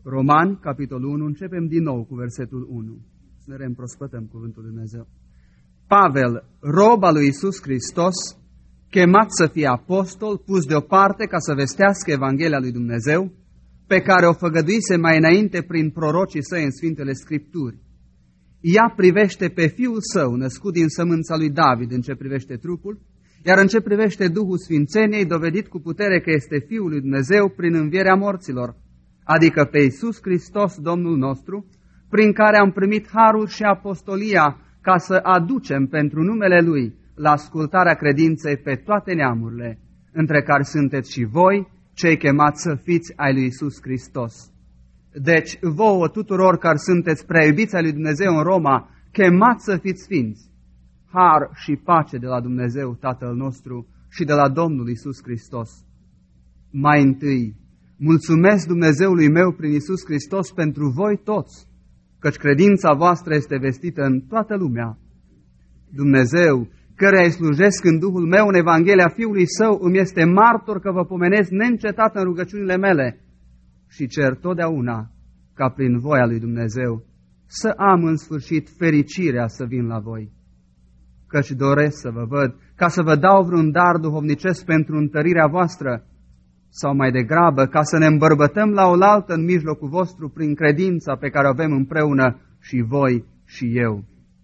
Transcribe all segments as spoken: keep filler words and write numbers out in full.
Romani, capitolul unu, începem din nou cu versetul unu. Să ne reîmprospătăm cuvântul lui Dumnezeu. Pavel, rob al lui Iisus Hristos, chemat să fie apostol, pus deoparte ca să vestească Evanghelia lui Dumnezeu, pe care o făgăduise mai înainte prin prorocii săi în Sfintele Scripturi. Ea privește pe Fiul Său, născut din sămânța lui David, în ce privește trupul, iar în ce privește Duhul Sfințeniei, dovedit cu putere că este Fiul lui Dumnezeu prin învierea morților, adică pe Iisus Hristos, Domnul nostru, prin care am primit harul și apostolia ca să aducem pentru numele Lui la ascultarea credinței pe toate neamurile, între care sunteți și voi, cei chemați să fiți ai lui Iisus Hristos. Deci, vouă tuturor care sunteți prea iubiți ai lui Dumnezeu în Roma, chemați să fiți sfinți, har și pace de la Dumnezeu Tatăl nostru și de la Domnul Iisus Hristos. Mai întâi, mulțumesc Dumnezeului meu prin Iisus Hristos pentru voi toți, căci credința voastră este vestită în toată lumea. Dumnezeu, căreia îi slujesc în Duhul meu în Evanghelia Fiului Său, îmi este martor că vă pomenesc neîncetat în rugăciunile mele și cer totdeauna ca prin voia lui Dumnezeu să am în sfârșit fericirea să vin la voi. Căci doresc să vă văd, ca să vă dau vreun dar duhovnicesc pentru întărirea voastră, sau mai degrabă ca să ne îmbărbătăm la oaltă în mijlocul vostru prin credința pe care o avem împreună și voi și eu.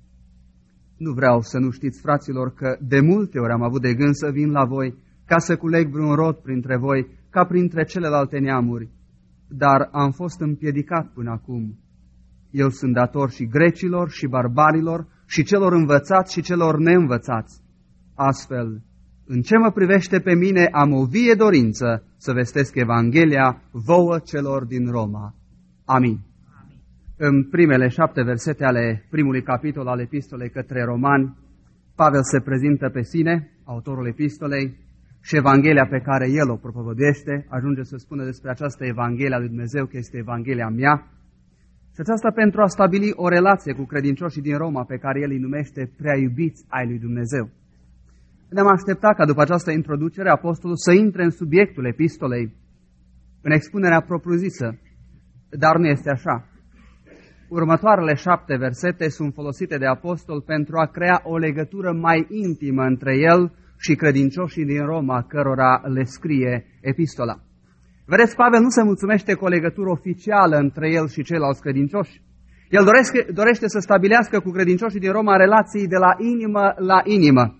Nu vreau să nu știți, fraților, că de multe ori am avut de gând să vin la voi ca să culeg vreun rod printre voi, ca printre celelalte neamuri, dar am fost împiedicat până acum. Eu sunt dator și grecilor și barbarilor și celor învățați și celor neînvățați. Astfel, în ce mă privește pe mine, am o vie dorință să vestesc Evanghelia vouă celor din Roma. Amin. Amin. În primele șapte versete ale primului capitol al epistolei către Romani, Pavel se prezintă pe sine, autorul epistolei, și Evanghelia pe care el o propovăduiește, ajunge să spună despre această Evanghelia lui Dumnezeu că este Evanghelia mea, și aceasta pentru a stabili o relație cu credincioșii din Roma pe care el îi numește prea iubiți ai lui Dumnezeu. Ne-am așteptat ca după această introducere apostolul să intre în subiectul epistolei, în expunerea propriu-zisă, dar nu este așa. Următoarele șapte versete sunt folosite de apostol pentru a crea o legătură mai intimă între el și credincioșii din Roma, cărora le scrie epistola. Vedeți, Pavel nu se mulțumește cu o legătură oficială între el și ceilalți credincioși. El dorește, dorește să stabilească cu credincioșii din Roma relații de la inimă la inimă.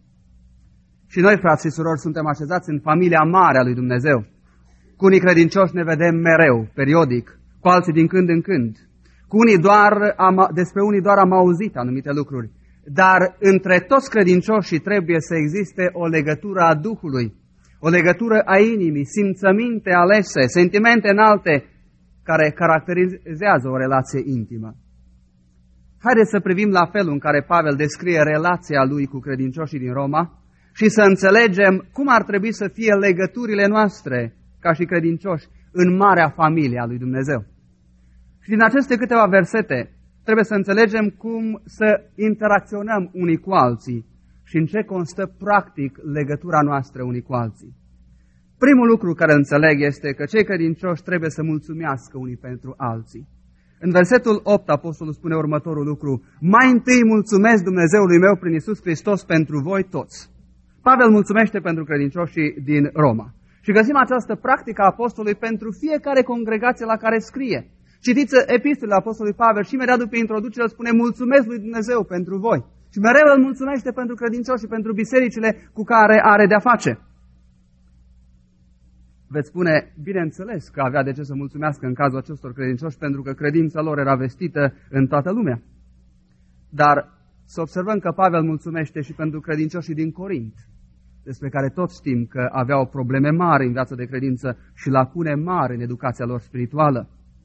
Și noi, frați și surori, suntem așezați în familia mare a lui Dumnezeu. Cu unii credincioși ne vedem mereu, periodic, cu alții din când în când. Cu unii doar am, despre unii doar am auzit anumite lucruri. Dar între toți credincioșii trebuie să existe o legătură a Duhului, o legătură a inimii, simțăminte alese, sentimente înalte, care caracterizează o relație intimă. Haideți să privim la felul în care Pavel descrie relația lui cu credincioșii din Roma și să înțelegem cum ar trebui să fie legăturile noastre, ca și credincioși, în marea familie a lui Dumnezeu. Și din aceste câteva versete trebuie să înțelegem cum să interacționăm unii cu alții și în ce constă practic legătura noastră unii cu alții. Primul lucru care înțeleg este că cei credincioși trebuie să mulțumească unii pentru alții. În versetul opt, apostolul spune următorul lucru: mai întâi mulțumesc Dumnezeului meu prin Iisus Hristos pentru voi toți. Pavel mulțumește pentru credincioșii din Roma. Și găsim această practică a apostolului pentru fiecare congregație la care scrie. Citiți epistolele apostolului Pavel și imediat după introducere spune: mulțumesc lui Dumnezeu pentru voi. Și mereu îl mulțumește pentru credincioși și pentru bisericile cu care are de-a face. Veți spune, bineînțeles că avea de ce să mulțumească în cazul acestor credincioși, pentru că credința lor era vestită în toată lumea. Dar să observăm că Pavel mulțumește și pentru credincioșii din Corint, despre care toți știm că aveau probleme mari în viața de credință și lacune mari în educația lor spirituală.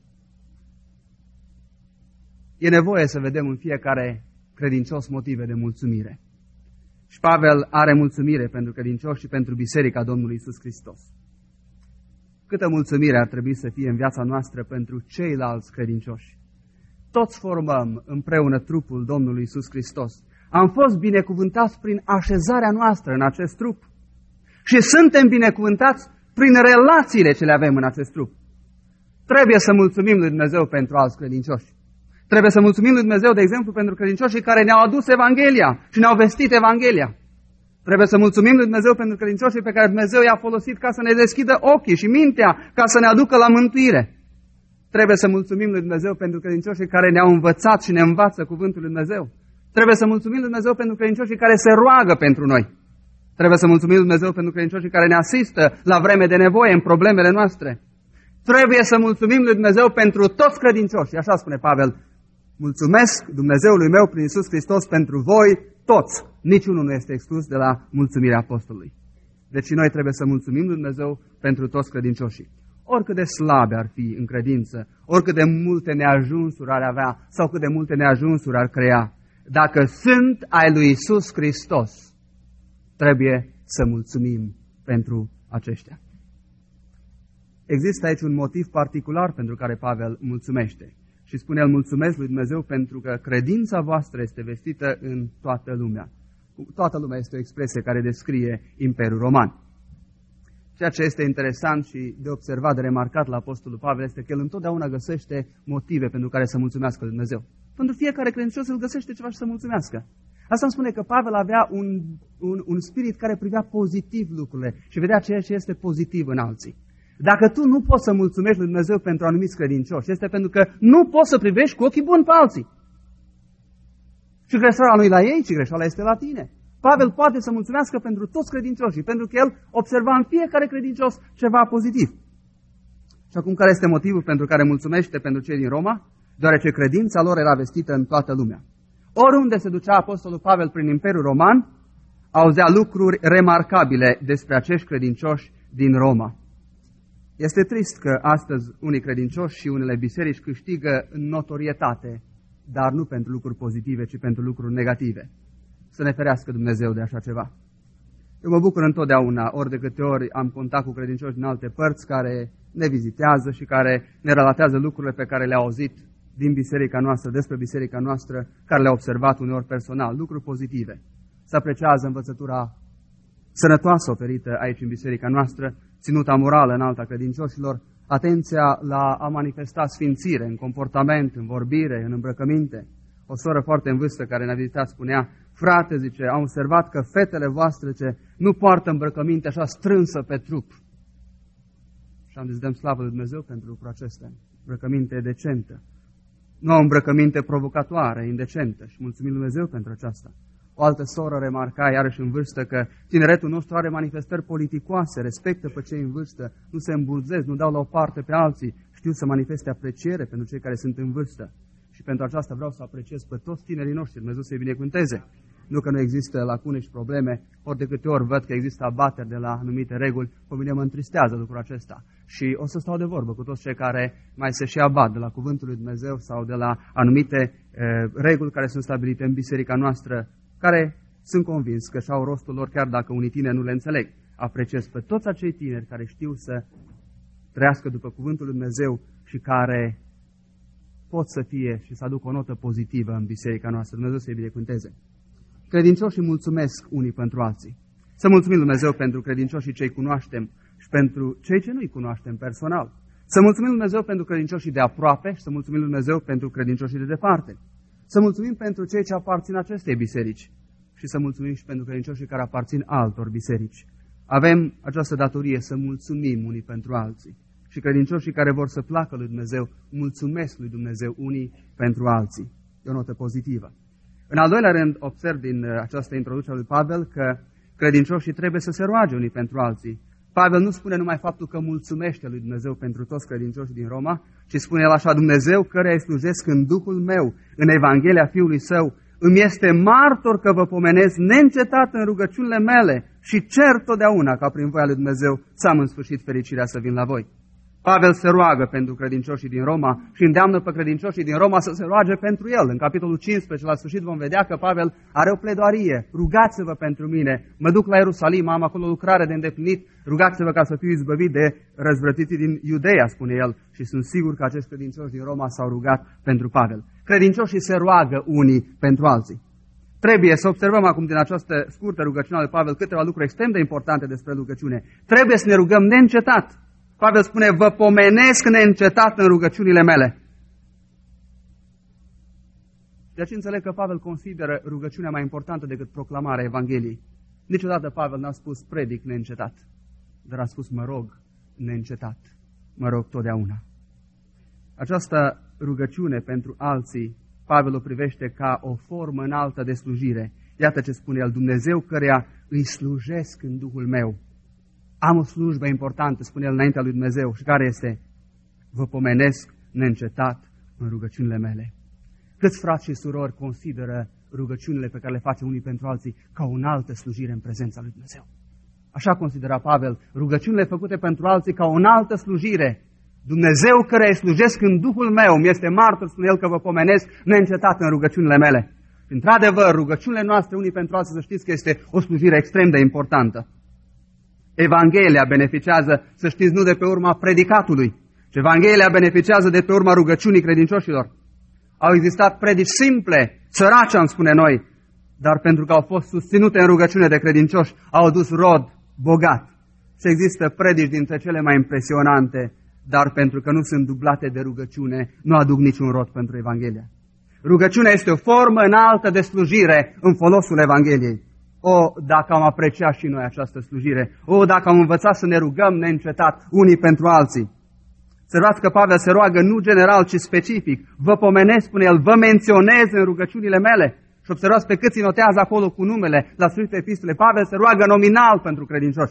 E nevoie să vedem în fiecare credincios motive de mulțumire. Și Pavel are mulțumire pentru credincioși și pentru Biserica Domnului Iisus Hristos. Câtă mulțumire ar trebui să fie în viața noastră pentru ceilalți credincioși. Toți formăm împreună trupul Domnului Iisus Hristos. Am fost binecuvântați prin așezarea noastră în acest trup. Și suntem binecuvântați prin relațiile ce le avem în acest trup. Trebuie să mulțumim lui Dumnezeu pentru alți credincioși. Trebuie să mulțumim lui Dumnezeu, de exemplu, pentru credincioșii care ne-au adus Evanghelia și ne-au vestit Evanghelia. Trebuie să mulțumim lui Dumnezeu pentru credincioșii pe care Dumnezeu i-a folosit ca să ne deschidă ochii și mintea, ca să ne aducă la mântuire. Trebuie să mulțumim lui Dumnezeu pentru credincioșii care ne-au învățat și ne învață cuvântul lui Dumnezeu. Trebuie să mulțumim lui Dumnezeu pentru credincioșii care se roagă pentru noi. Trebuie să mulțumim lui Dumnezeu pentru credincioșii care ne asistă la vreme de nevoie în problemele noastre. Trebuie să mulțumim lui Dumnezeu pentru toți credincioșii. Așa spune Pavel. Mulțumesc Dumnezeului meu prin Iisus Hristos pentru voi toți. Niciunul nu este exclus de la mulțumirea apostolului. Deci noi trebuie să mulțumim lui Dumnezeu pentru toți credincioșii. Oricât de slabe ar fi în credință, oricât de multe neajunsuri ar avea sau cât de multe neajunsuri ar crea, dacă sunt ai lui Iisus Hristos, trebuie să mulțumim pentru aceștia. Există aici un motiv particular pentru care Pavel mulțumește. Și spune el, mulțumesc lui Dumnezeu pentru că credința voastră este vestită în toată lumea. Toată lumea este o expresie care descrie Imperiul Roman. Ceea ce este interesant și de observat, de remarcat la Apostolul Pavel, este că el întotdeauna găsește motive pentru care să mulțumească lui Dumnezeu. Pentru fiecare credincios îl găsește ceva și să mulțumească. Asta îmi spune că Pavel avea un, un, un spirit care privea pozitiv lucrurile și vedea ceea ce este pozitiv în alții. Dacă tu nu poți să mulțumești lui Dumnezeu pentru anumiți credincioși, este pentru că nu poți să privești cu ochii buni pe alții. Și greșeala nu e la ei, ci greșeala este la tine. Pavel poate să mulțumească pentru toți credincioșii, pentru că el observa în fiecare credincios ceva pozitiv. Și acum, care este motivul pentru care mulțumește pentru cei din Roma? Deoarece credința lor era vestită în toată lumea. Oriunde se ducea Apostolul Pavel prin Imperiul Roman, auzea lucruri remarcabile despre acești credincioși din Roma. Este trist că astăzi unii credincioși și unele biserici câștigă notorietate, dar nu pentru lucruri pozitive, ci pentru lucruri negative. Să ne ferească Dumnezeu de așa ceva. Eu mă bucur întotdeauna, ori de câte ori am contact cu credincioși din alte părți care ne vizitează și care ne relatează lucrurile pe care le-au auzit din biserica noastră, despre biserica noastră, care le-au observat uneori personal, lucruri pozitive. Se apreciază învățătura sănătoasă oferită aici în biserica noastră, ținuta morală înaltă a credincioșilor, atenția la a manifesta sfințire în comportament, în vorbire, în îmbrăcăminte. O soră foarte în vârstă care ne-a vizitat spunea, frate, zice, am observat că fetele voastre ce nu poartă îmbrăcăminte așa strânsă pe trup. Și am zis, dăm slavă lui Dumnezeu pentru lucrul acesta, îmbrăcăminte decentă. Nu o îmbrăcăminte provocatoare, indecentă și mulțumim lui Dumnezeu pentru aceasta. O altă soră remarca, iarăși în vârstă, că tineretul nostru are manifestări politicoase, respectă pe cei în vârstă, nu se îmbulzesc, nu dau la o parte pe alții, știu să manifeste apreciere pentru cei care sunt în vârstă. Și pentru aceasta vreau să apreciez pe toți tinerii noștri, Dumnezeu să-i binecuvânteze. Nu că nu există lacune și probleme, ori de câte ori văd că există abateri de la anumite reguli, pe mine mă întristează lucrul acesta. Și o să stau de vorbă cu toți cei care mai se și abat de la cuvântul lui Dumnezeu sau de la anumite e, reguli care sunt stabilite în biserica noastră, care sunt convins că și-au rostul lor, chiar dacă unii tineri nu le înțeleg. Apreciez pe toți acei tineri care știu să trăiască după cuvântul lui Dumnezeu și care pot să fie și să aducă o notă pozitivă în biserica noastră. Dumnezeu să-i binecuvânteze. Credincioșii mulțumesc unii pentru alții. Să mulțumim Dumnezeu pentru credincioșii ce îi cunoaștem și pentru cei ce nu-i cunoaștem personal. Să mulțumim Dumnezeu pentru credincioșii de aproape și să mulțumim Dumnezeu pentru credincioșii de departe. Să mulțumim pentru cei ce aparțin acestei biserici și să mulțumim și pentru credincioșii care aparțin altor biserici. Avem această datorie să mulțumim unii pentru alții. Și credincioșii care vor să placă lui Dumnezeu, mulțumesc lui Dumnezeu unii pentru alții. E o notă pozitivă. În al doilea rând, observ din această introducere a lui Pavel că credincioșii trebuie să se roage unii pentru alții. Pavel nu spune numai faptul că mulțumește lui Dumnezeu pentru toți credincioșii din Roma, ci spune el așa, Dumnezeu căreia îi slujesc în Duhul meu, în Evanghelia Fiului Său, îmi este martor că vă pomenesc neîncetat în rugăciunile mele și cer totdeauna ca prin voia lui Dumnezeu să am în sfârșit fericirea să vin la voi. Pavel se roagă pentru credincioșii din Roma și îndeamnă pe credincioșii din Roma să se roage pentru el. În capitolul cincisprezece, la sfârșit, vom vedea că Pavel are o pledoarie. Rugați-vă pentru mine, mă duc la Ierusalim, am acolo lucrare de îndeplinit, rugați-vă ca să fiu izbăvit de răzvrătiții din Iudeea, spune el. Și sunt sigur că acești credincioși din Roma s-au rugat pentru Pavel. Credincioșii se roagă unii pentru alții. Trebuie să observăm acum din această scurtă rugăciune a lui Pavel câteva lucruri extrem de importante despre rugăciune. Trebuie să ne rugăm neîncetat. Pavel spune, vă pomenesc neîncetat în rugăciunile mele. De aceea înțeleg că Pavel consideră rugăciunea mai importantă decât proclamarea Evangheliei. Niciodată Pavel n-a spus predic neîncetat, dar a spus mă rog neîncetat, mă rog totdeauna. Această rugăciune pentru alții, Pavel o privește ca o formă înaltă de slujire. Iată ce spune el, Dumnezeu căreia îi slujesc în Duhul meu. Am o slujbă importantă, spune el înaintea lui Dumnezeu, și care este? Vă pomenesc neîncetat în rugăciunile mele. Câți frați și surori consideră rugăciunile pe care le face unii pentru alții ca o înaltă slujire în prezența lui Dumnezeu? Așa considera Pavel rugăciunile făcute pentru alții ca o înaltă slujire. Dumnezeu care îi slujesc în Duhul meu, mi-este martor, spune el, că vă pomenesc neîncetat în rugăciunile mele. Într-adevăr, rugăciunile noastre unii pentru alții, să știți că este o slujire extrem de importantă. Evanghelia beneficiază, să știți, nu de pe urma predicatului, ci Evanghelia beneficiază de pe urma rugăciunii credincioșilor. Au existat predici simple, sărace, am spune noi, dar pentru că au fost susținute în rugăciune de credincioși, au adus rod bogat. Și există predici dintre cele mai impresionante, dar pentru că nu sunt dublate de rugăciune, nu aduc niciun rod pentru Evanghelia. Rugăciunea este o formă înaltă de slujire în folosul Evangheliei. O, dacă am apreciat și noi această slujire! O, dacă am învățat să ne rugăm neîncetat unii pentru alții! Observați că Pavel se roagă nu general, ci specific. Vă pomenesc, spune el, vă menționez în rugăciunile mele. Și observați pe cât îi notează acolo cu numele la sfârșitul epistolei. Pavel se roagă nominal pentru credincioși.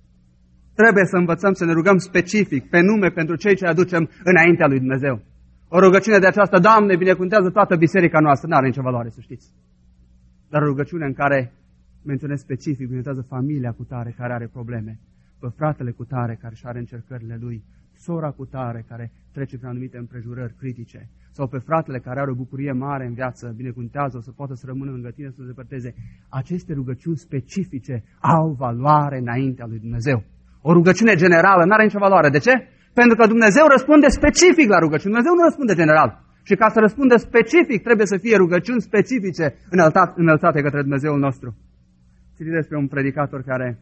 Trebuie să învățăm să ne rugăm specific, pe nume, pentru cei ce aducem înaintea lui Dumnezeu. O rugăciune de aceasta, Doamne, binecuvântează toată biserica noastră, nu are nicio valoare, să știți. Dar o rugăciune în care menționez specific, binecuvântează familia cu tare care are probleme, pe fratele cu tare care își are încercările lui, sora cu tare care trece prin anumite împrejurări critice, sau pe fratele care are o bucurie mare în viață, binecuvântează, o să poată să rămână lângă tine, să se depărteze. Aceste rugăciuni specifice au valoare înaintea lui Dumnezeu. O rugăciune generală nu are nicio valoare. De ce? Pentru că Dumnezeu răspunde specific la rugăciuni. Dumnezeu nu răspunde general. Și ca să răspundă specific, trebuie să fie rugăciuni specifice înălțate către Dumnezeul nostru. Citit despre un predicator care,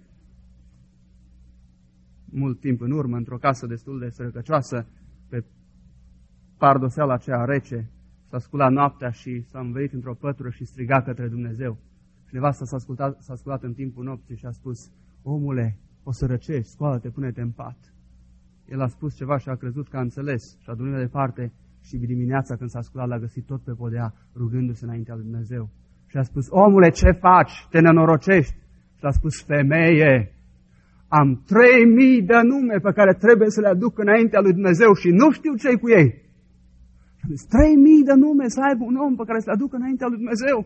mult timp în urmă, într-o casă destul de sărăcăcioasă, pe pardoseala aceea rece, s-a sculat noaptea și s-a învăit într-o pătură și striga către Dumnezeu. Și nevasta s-a sculat, s-a sculat în timpul nopții și a spus, omule, o să răcești, scoală-te, pune-te în pat. El a spus ceva și a crezut că a înțeles și a dormit mai departe și dimineața când s-a sculat l-a găsit tot pe podea, rugându-se înaintea lui Dumnezeu. Și a spus, omule, ce faci? Te nenorocești? Și a spus, femeie, am trei mii de nume pe care trebuie să le aduc înaintea lui Dumnezeu și nu știu ce-i cu ei. Și a zis, trei mii de nume să aibă un om pe care să le aduc înaintea lui Dumnezeu.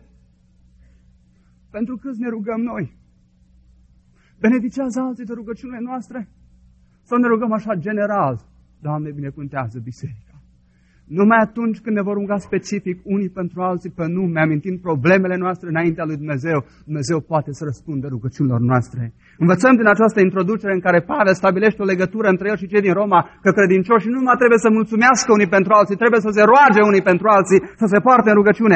Pentru câți ne rugăm noi? Beneficiază alții de rugăciunile noastre? Sau ne rugăm așa general? Doamne, binecuvântează biserica. Numai atunci când ne vor ruga specific unii pentru alții pe nume, amintind problemele noastre înaintea lui Dumnezeu, Dumnezeu poate să răspundă rugăciunilor noastre. Învățăm din această introducere în care Pavel stabilește o legătură între el și cei din Roma, că credincioșii nu numai trebuie să mulțumească unii pentru alții, trebuie să se roage unii pentru alții, să se poarte în rugăciune.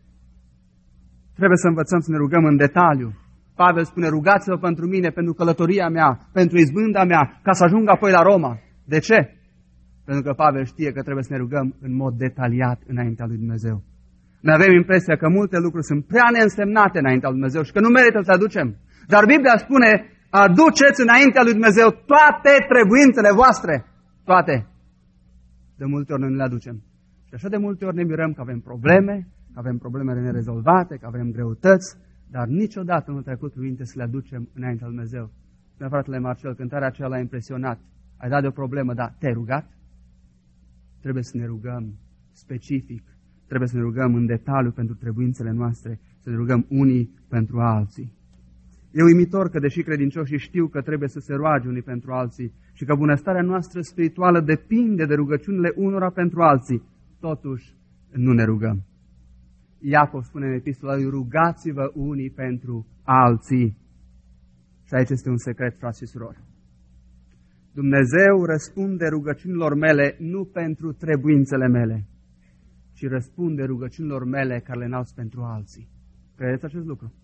Trebuie să învățăm să ne rugăm în detaliu. Pavel spune, rugați-vă pentru mine, pentru călătoria mea, pentru izbânda mea, ca să ajung apoi la Roma. De ce? Pentru că Pavel știe că trebuie să ne rugăm în mod detaliat înaintea lui Dumnezeu. Noi avem impresia că multe lucruri sunt prea neînsemnate înaintea lui Dumnezeu și că nu merită să aducem. Dar Biblia spune, aduceți înaintea lui Dumnezeu toate trebuințele voastre. Toate. De multe ori noi nu le aducem. Și așa de multe ori ne mirăm că avem probleme, că avem probleme nerezolvate, că avem greutăți, dar niciodată nu trecut cuvinte să le aducem înaintea lui Dumnezeu. Spune fratele Marcel, cântarea aceea l-a impresionat. Ai dat de o problemă, dar te-ai rugat? Trebuie să ne rugăm specific, trebuie să ne rugăm în detaliu pentru trebuințele noastre, să ne rugăm unii pentru alții. E uimitor că, deși credincioșii știu că trebuie să se roage unii pentru alții și că bunăstarea noastră spirituală depinde de rugăciunile unora pentru alții, totuși nu ne rugăm. Iacov spune în epistola lui, rugați-vă unii pentru alții. Și aici este un secret, frați și surori. Dumnezeu răspunde rugăciunilor mele nu pentru trebuințele mele, ci răspunde rugăciunilor mele care le înalți pentru alții. Credeți acest lucru?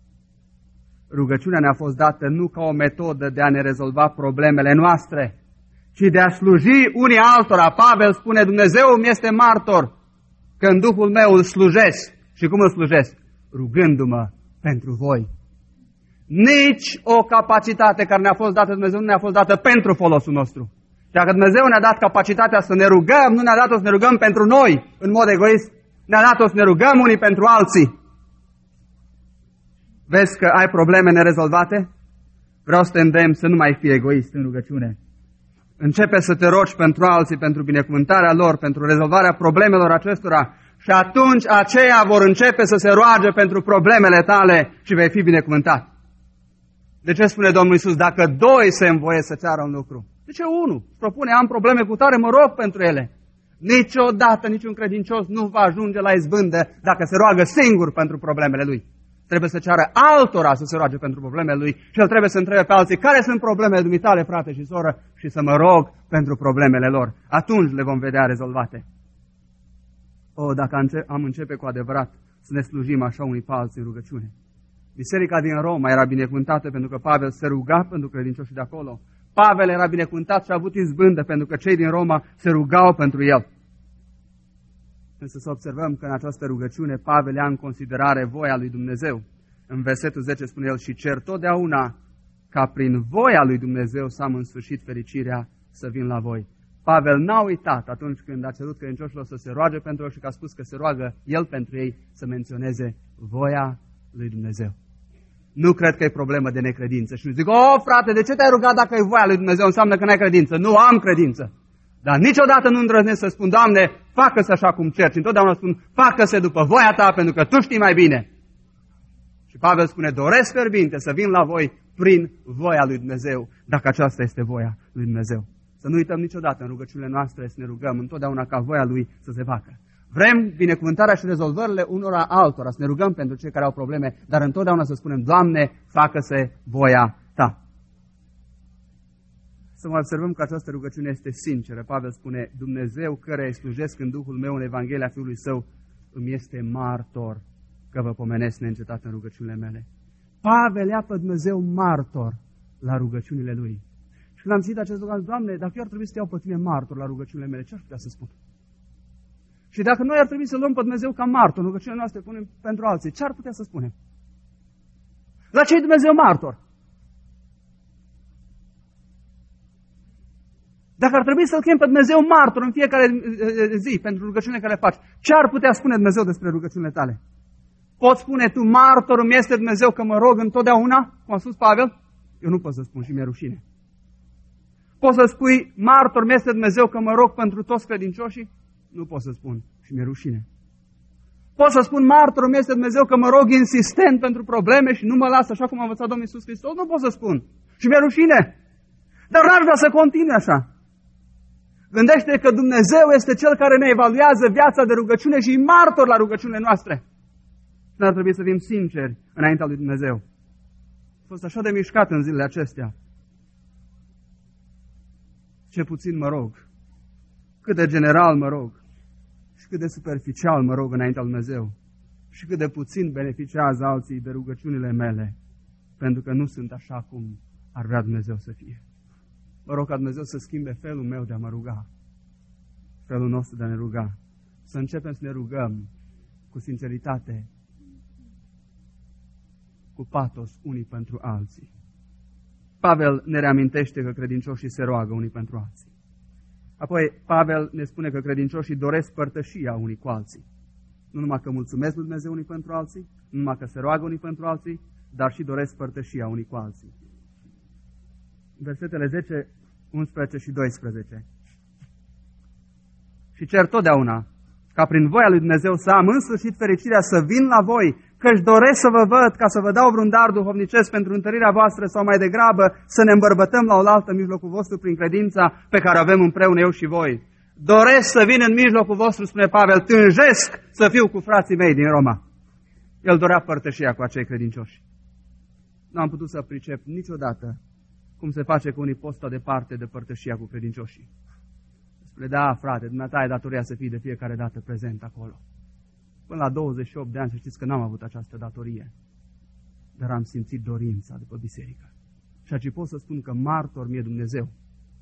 Rugăciunea ne-a fost dată nu ca o metodă de a ne rezolva problemele noastre, ci de a sluji unii altora. Pavel spune, Dumnezeu mi este martor că în Duhul meu îl slujesc. Și cum îl slujesc? Rugându-mă pentru voi. Nici o capacitate care ne-a fost dată Dumnezeu nu ne-a fost dată pentru folosul nostru. Dacă Dumnezeu ne-a dat capacitatea să ne rugăm, nu ne-a dat-o să ne rugăm pentru noi, în mod egoist, ne-a dat-o să ne rugăm unii pentru alții. Vezi că ai probleme nerezolvate? Vreau să te îndemn să nu mai fii egoist în rugăciune. Începe să te rogi pentru alții, pentru binecuvântarea lor, pentru rezolvarea problemelor acestora și atunci aceia vor începe să se roage pentru problemele tale și vei fi binecuvântat. De ce spune Domnul Iisus? Dacă doi se învoie să ceară un lucru. De ce unul? Propune, am probleme cu tare, mă rog pentru ele. Niciodată niciun credincios nu va ajunge la izbândă dacă se roagă singur pentru problemele lui. Trebuie să ceară altora să se roage pentru problemele lui și el trebuie să întrebe pe alții care sunt problemele dumitale, frate și soră, și să mă rog pentru problemele lor. Atunci le vom vedea rezolvate. O, dacă am începe cu adevărat să ne slujim așa unii pe alții în rugăciune. Biserica din Roma era binecuvântată pentru că Pavel se ruga pentru credincioșii de acolo. Pavel era binecuvântat și a avut izbândă pentru că cei din Roma se rugau pentru el. Însă să observăm că în această rugăciune Pavel ia în considerare voia lui Dumnezeu. În versetul zece spune el, și cer totdeauna ca prin voia lui Dumnezeu să am în sfârșit fericirea să vin la voi. Pavel n-a uitat atunci când a cerut credincioșilor să se roage pentru el și că a spus că se roagă el pentru ei să menționeze voia lui Dumnezeu. Nu cred că e problemă de necredință. Și nu zic, o, frate, de ce te-ai rugat dacă e voia lui Dumnezeu? Înseamnă că n-ai credință. Nu am credință. Dar niciodată nu îndrăznesc să spun, Doamne, facă-se așa cum cer. Și întotdeauna spun, facă-se după voia ta, pentru că tu știi mai bine. Și Pavel spune, doresc fierbinte să vin la voi prin voia lui Dumnezeu, dacă aceasta este voia lui Dumnezeu. Să nu uităm niciodată în rugăciunile noastre să ne rugăm întotdeauna ca voia lui să se facă. Vrem binecuvântarea și rezolvările unora altora, să ne rugăm pentru cei care au probleme, dar întotdeauna să spunem, Doamne, facă-se voia ta. Să mă observăm că această rugăciune este sinceră. Pavel spune, Dumnezeu căreia îi slujesc în Duhul meu în Evanghelia Fiului Său, îmi este martor că vă pomenesc neîncetat în rugăciunile mele. Pavel ia pe Dumnezeu martor la rugăciunile lui. Și când am citit acest lucru, Doamne, dacă eu ar trebui să iau pe tine martor la rugăciunile mele, ce aș putea să spun? Și dacă noi ar trebui să luăm pe Dumnezeu ca martor în rugăciunile noastre, punem pentru alții, ce ar putea să spunem? La ce e Dumnezeu martor? Dacă ar trebui să-L chem pe Dumnezeu martor în fiecare zi pentru rugăciunile care le faci, ce ar putea spune Dumnezeu despre rugăciunile tale? Poți spune tu, martor îmi este Dumnezeu că mă rog întotdeauna, cum a spus Pavel? Eu nu pot să spun și mi-e rușine. Poți să spui, martor îmi este Dumnezeu că mă rog pentru toți credincioșii? Nu pot să spun și mi-e rușine. Pot să spun, martor îmi este Dumnezeu că mă rog insistent pentru probleme și nu mă las așa cum a învățat Domnul Iisus Hristos? Nu pot să spun și mi-e rușine. Dar n-aș vrea să continue așa. Gândește că Dumnezeu este Cel care ne evaluează viața de rugăciune și e martor la rugăciunile noastre. N-ar trebui să fim sinceri înaintea lui Dumnezeu. A fost așa de mișcat în zilele acestea. Ce puțin mă rog, cât de general mă rog și cât de superficial mă rog înaintea lui Dumnezeu și cât de puțin beneficiază alții de rugăciunile mele, pentru că nu sunt așa cum ar vrea Dumnezeu să fie. Mă rog ca Dumnezeu să schimbe felul meu de a mă ruga, felul nostru de a ne ruga. Să începem să ne rugăm cu sinceritate, cu patos unii pentru alții. Pavel ne reamintește că credincioșii se roagă unii pentru alții. Apoi Pavel ne spune că credincioșii doresc părtășia unii cu alții. Nu numai că mulțumesc lui Dumnezeu unii pentru alții, nu numai că se roagă unii pentru alții, dar și doresc părtășia unii cu alții. Versetele zece, unsprezece și doisprezece. Și cer totdeauna ca prin voia lui Dumnezeu să am în sfârșit fericirea să vin la voi, că-și doresc să vă văd ca să vă dau vreun dar duhovnicesc pentru întărirea voastră sau mai degrabă să ne îmbărbătăm la oaltă în mijlocul vostru prin credința pe care o avem împreună eu și voi. Doresc să vin în mijlocul vostru, spune Pavel, tânjesc să fiu cu frații mei din Roma. El dorea părtășia cu acei credincioși. Nu am putut să pricep niciodată cum se face că unii pot sta departe de părtășia cu credincioșii. Spune, da, frate, dumneata ai datoria să fii de fiecare dată prezent acolo. Până la douăzeci și opt de ani, să știți că n-am avut această datorie. Dar am simțit dorința după biserică. Și aici pot să spun că martor mi-e Dumnezeu.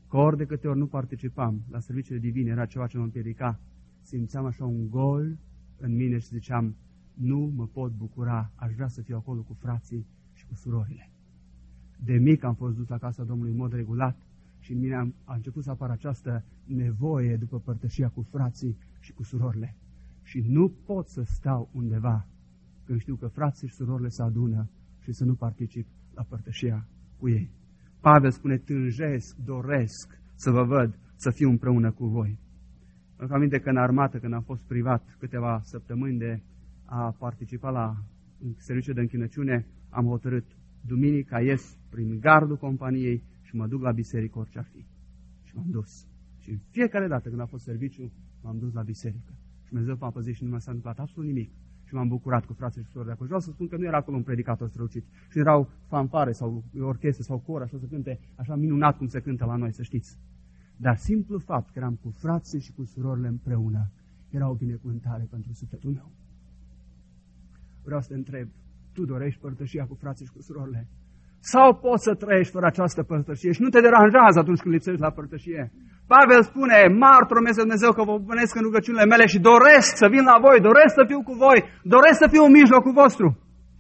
că ori de câte ori nu participam la serviciile divine, era ceva ce mă împiedica, simțeam așa un gol în mine și ziceam, nu mă pot bucura, aș vrea să fiu acolo cu frații și cu surorile. De mic am fost dus la casa Domnului în mod regulat și în mine am, a început să apară această nevoie după părtășia cu frații și cu surorile. Și nu pot să stau undeva când știu că frații și surorile se adună și să nu particip la părtășia cu ei. Pavel spune, tânjesc, doresc să vă văd, să fiu împreună cu voi. Îmi aminte că în armată, când am fost privat câteva săptămâni de a participa la serviciul de închinăciune, am hotărât, duminica ies prin gardul companiei și mă duc la biserică orice ar fi. Și m-am dus. Și în fiecare dată când a fost serviciu, m-am dus la biserică. Și Dumnezeu m-a păzit și nu mi s-a întâmplat absolut nimic. Și m-am bucurat cu frații și surorile de acolo. Și vreau să spun că nu era acolo un predicator strălucit. Și erau fanfare sau orchestre sau cor, așa să cânte, așa minunat cum se cântă la noi, să știți. Dar simplu fapt că eram cu frații și cu surorile împreună, era o binecuvântare pentru sufletul meu. Vreau să te întreb, tu dorești părtășia cu frații și cu surorile? Sau poți să trăiești fără această părtășie și nu te deranjează atunci când lipsești la părtășie? Pavel spune, martor meu Dumnezeu că vă punesc în rugăciunile mele și doresc să vin la voi, doresc să fiu cu voi, doresc să fiu în mijlocul vostru.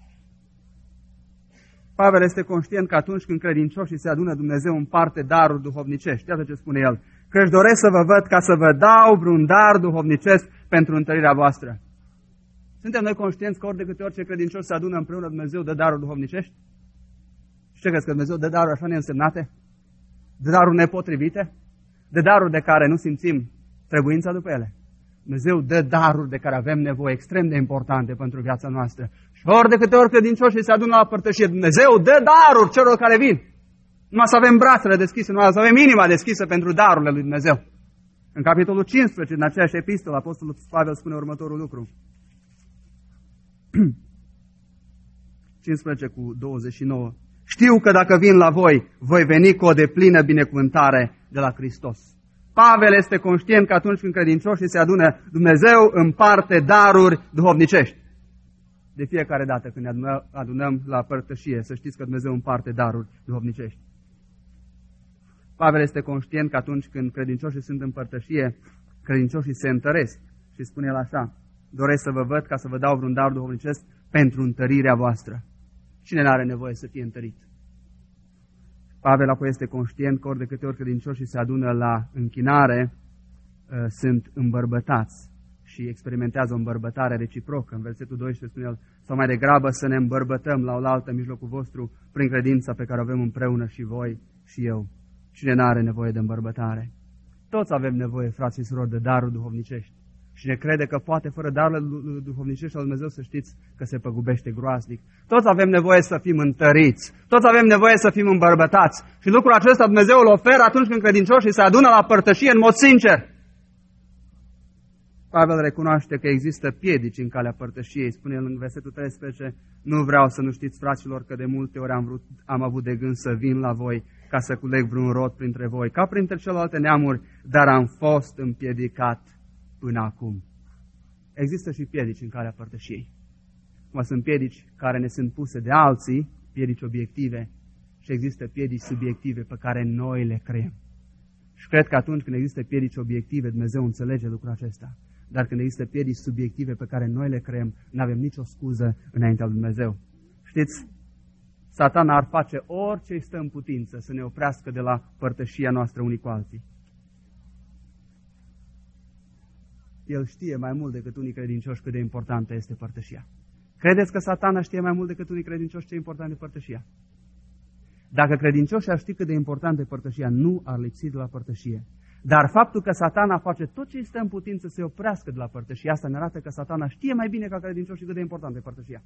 Pavel este conștient că atunci când credincioșii se adună, Dumnezeu împarte daruri duhovnicești. Iată ce spune el, că își doresc să vă văd ca să vă dau vreun dar duhovnicesc pentru întărirea voastră. Suntem noi conștienți că ori de câte ori ce credincioși se adună împreună, Dumnezeu dă daruri duhovnicești? Și ce crezi, că Dumnezeu dă daruri așa neînsemnate? Dă daruri nepotrivite? Dă daruri de care nu simțim trebuința după ele? Dumnezeu dă daruri de care avem nevoie extrem de importante pentru viața noastră. Și ori de câte ori credincioșii se adună la părtășie, Dumnezeu dă daruri celor care vin. Numai să avem brațele deschise, numai să avem inima deschisă pentru darurile lui Dumnezeu. În capitolul cincisprezece, în aceeași epistolă, Apostolul Pavel spune următorul lucru. cincisprezece cu douăzeci și nouă. Știu că dacă vin la voi, voi veni cu o deplină binecuvântare de la Hristos. Pavel este conștient că atunci când credincioșii se adună, Dumnezeu împarte daruri duhovnicești. De fiecare dată când ne adunăm la părtășie, să știți că Dumnezeu împarte daruri duhovnicești. Pavel este conștient că atunci când credincioșii sunt în părtășie, credincioșii se întăresc. Și spune el așa, doresc să vă văd ca să vă dau vreun dar duhovnicesc pentru întărirea voastră. Cine n-are nevoie să fie întărit? Pavel apoi este conștient că ori de câte ori credincioșii se adună la închinare, sunt îmbărbătați și experimentează o îmbărbătare reciprocă. În versetul doisprezece spune el, sau mai degrabă să ne îmbărbătăm la oaltă în mijlocul vostru prin credința pe care o avem împreună și voi și eu. Cine n-are nevoie de îmbărbătare? Toți avem nevoie, frații și surori, de daruri duhovnicești. Și ne crede că poate fără darurile duhovnicești al Dumnezeu, să știți că se păgubește groaznic. Toți avem nevoie să fim întăriți. Toți avem nevoie să fim îmbărbătați. Și lucrul acesta Dumnezeu îl oferă atunci când credincioșii se adună la părtășie în mod sincer. Pavel recunoaște că există piedici în calea părtășiei. Spune el în versetul treisprezece, nu vreau să nu știți, fraților, că de multe ori am, vrut, am avut de gând să vin la voi ca să culeg vreun rod printre voi, ca printre celelalte neamuri, dar am fost împiedicat până acum. Există și piedici în calea părtășiei. Cum sunt piedici care ne sunt puse de alții, piedici obiective, și există piedici subiective pe care noi le creăm. Și cred că atunci când există piedici obiective, Dumnezeu înțelege lucrul acesta. Dar când există piedici subiective pe care noi le creăm, nu avem nicio scuză înaintea lui Dumnezeu. Știți, Satana ar face orice îi stă în putință să ne oprească de la părtășia noastră unii cu alții. El știe mai mult decât unii credincioși cât de importantă este părtășia. Credeți că Satana știe mai mult decât unii credincioși ce e important de părtășia? Dacă credincioșii ar ști cât de importantă e părtășia, nu ar lipsi de la părtășie. Dar faptul că Satana face tot ce îi stă în putință să se oprească de la părtășia, asta ne arată că Satana știe mai bine ca credincioșii cât de importantă e părtășia.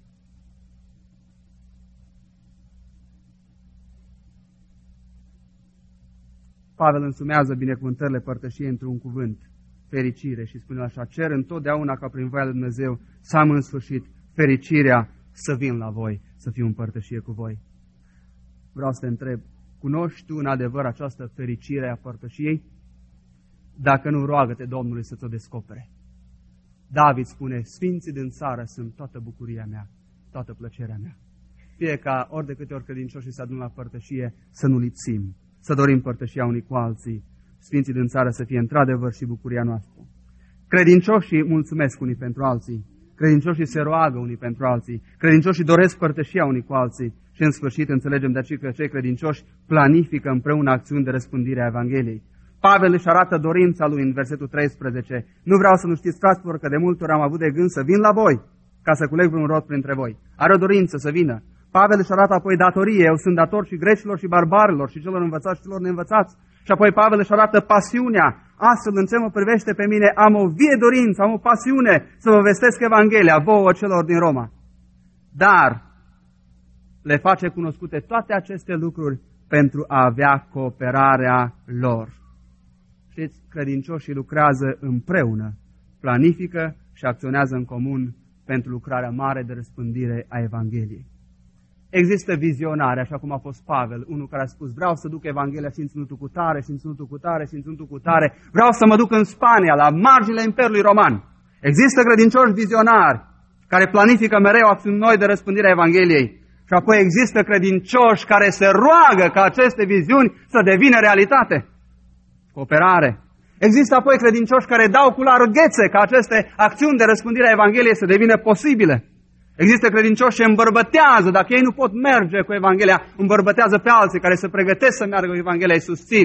Pavel însumează binecuvântările părtășiei într-un cuvânt, fericire, și spune așa, cer întotdeauna ca prin voia lui Dumnezeu să am în sfârșit fericirea să vin la voi, să fiu în părtășie cu voi. Vreau să te întreb, cunoști tu în adevăr această fericire a părtășiei? Dacă nu, roagă-te Domnului să ți-o descopere. David spune, sfinții din țară sunt toată bucuria mea, toată plăcerea mea. Fie ca ori de câte ori credincioșii se adună la părtășie să nu lipsim, să dorim părtășia unii cu alții, Sfinții din țară să fie într-adevăr și bucuria noastră. Credincioșii mulțumesc unii pentru alții, credincioșii se roagă unii pentru alții, credincioșii doresc părtășia unii cu alții și în sfârșit înțelegem de aceea că cei credincioși planifică împreună acțiuni de răspândire a Evangheliei. Pavel își arată dorința lui în versetul treisprezece. Nu vreau să nu știți, fraților, că de multe ori am avut de gând să vin la voi, ca să culeg vreun rod printre voi. Are o dorință să vină. Pavel își arată apoi datorie. Eu sunt dator și grecilor și barbarilor și celor învățați și celor neînvățați. Și apoi Pavel își arată pasiunea. Astfel, în ce mă privește pe mine, am o vie dorință, am o pasiune să vă vestesc Evanghelia vouă celor din Roma. Dar le face cunoscute toate aceste lucruri pentru a avea cooperarea lor. Știți, credincioșii lucrează împreună, planifică și acționează în comun pentru lucrarea mare de răspândire a Evangheliei. Există vizionare, așa cum a fost Pavel, unul care a spus, vreau să duc Evanghelia și în ținutul cu tare, și în ținutul cu tare, și în ținutul cu tare, vreau să mă duc în Spania, la marginile Imperiului Roman. Există credincioși vizionari care planifică mereu acțiuni noi de răspândire a Evangheliei. Și apoi există credincioși care se roagă ca aceste viziuni să devină realitate. Cooperare. Există apoi credincioși care dau cu larghețe ca aceste acțiuni de răspândire a Evangheliei să devină posibile. Există credincioși ce îmbărbătează, dacă ei nu pot merge cu Evanghelia, îmbărbătează pe alții care se pregătesc să meargă cu Evanghelia, îi susțin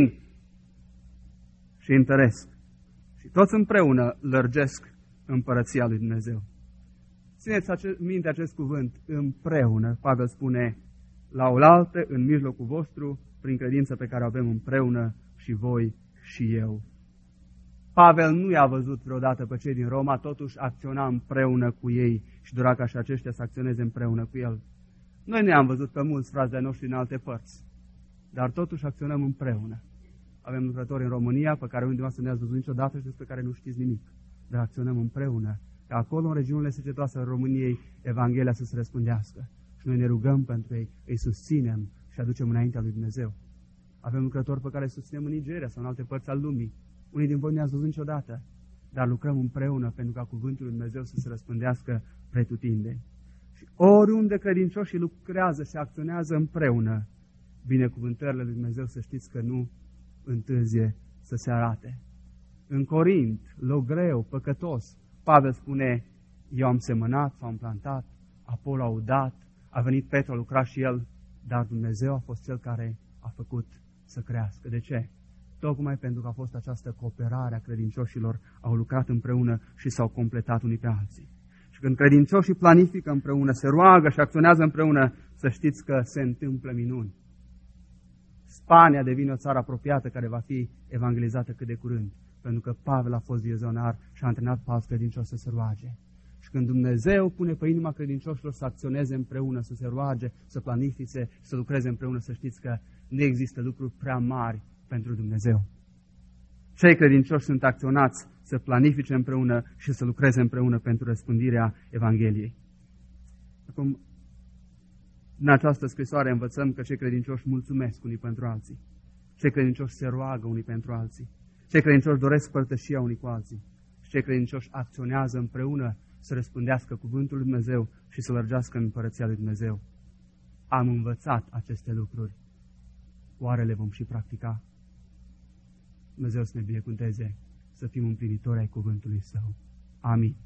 și întăresc. Și toți împreună lărgesc împărăția lui Dumnezeu. Țineți minte acest cuvânt, împreună. Pavel spune, la oaltă, în mijlocul vostru, prin credință pe care o avem împreună și voi și eu. Pavel nu i-a văzut vreodată pe cei din Roma, totuși acționa împreună cu ei și dorea ca și aceștia să acționeze împreună cu el. Noi nu i-am văzut pe mulți frați de-ai noștri în alte părți, dar totuși acționăm împreună. Avem lucrători în România pe care unii dintre ne-ați văzut niciodată și despre care nu știți nimic, dar acționăm împreună, ca acolo, în regiunile secetoase ale României, Evanghelia să se răspândească. Și noi ne rugăm pentru ei, îi susținem și aducem înaintea lui Dumnezeu. Avem lucrători pe care îi susținem în Nigeria sau în alte părți al lumii. Unii din voi ne-ați văzut niciodată, dar lucrăm împreună pentru ca cuvântul lui Dumnezeu să se răspândească pretutindeni. Și oriunde credincioșii lucrează și acționează împreună, binecuvântările lui Dumnezeu, să știți că nu întârzie să se arate. În Corint, logreu, păcătos, Pavel spune, eu am semănat, sau am plantat, Apolo a udat, a venit Petru, a lucrat și el, dar Dumnezeu a fost cel care a făcut să crească. De ce? Tocmai pentru că a fost această cooperare a credincioșilor, au lucrat împreună și s-au completat unii pe alții. Și când credincioșii planifică împreună, se roagă și acționează împreună, să știți că se întâmplă minuni. Spania devine o țară apropiată care va fi evangelizată cât de curând, pentru că Pavel a fost vizionar și a antrenat pe alți credincioși să se roage. Și când Dumnezeu pune pe inima credincioșilor să acționeze împreună, să se roage, să planifice, să lucreze împreună, să știți că nu există lucruri prea mari pentru Dumnezeu. Cei credincioși sunt acționați să planifice împreună și să lucreze împreună pentru răspândirea Evangheliei. Acum, în această scrisoare învățăm că cei credincioși mulțumesc unii pentru alții. Cei credincioși se roagă unii pentru alții. Cei credincioși doresc părtășia unii cu alții. Și cei credincioși acționează împreună să răspândească cuvântul lui Dumnezeu și să lărgească în împărăția lui Dumnezeu. Am învățat aceste lucruri. Oare le vom și practica? Dumnezeu să ne binecuvânteze, să fim împlinitori ai cuvântului Său. Amin.